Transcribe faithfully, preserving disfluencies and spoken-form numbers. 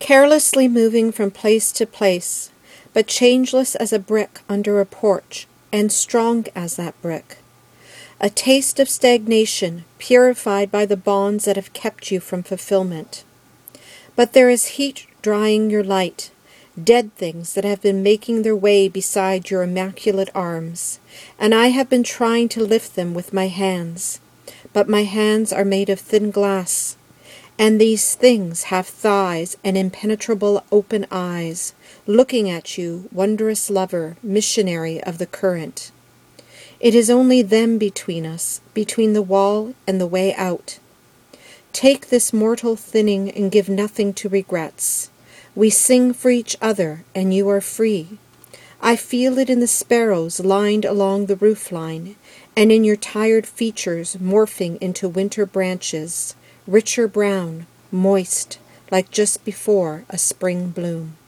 carelessly moving from place to place, but changeless as a brick under a porch, and strong as that brick. A taste of stagnation, purified by the bonds that have kept you from fulfillment. But there is heat drying your light, dead things that have been making their way beside your immaculate arms, and I have been trying to lift them with my hands, but my hands are made of thin glass, and these things have thighs and impenetrable open eyes, looking at you, wondrous lover, missionary of the current. It is only them between us, between the wall and the way out. Take this mortal thinning and give nothing to regrets. We sing for each other, and you are free. I feel it in the sparrows lined along the roofline, and in your tired features morphing into winter branches, richer brown, moist, like just before a spring bloom.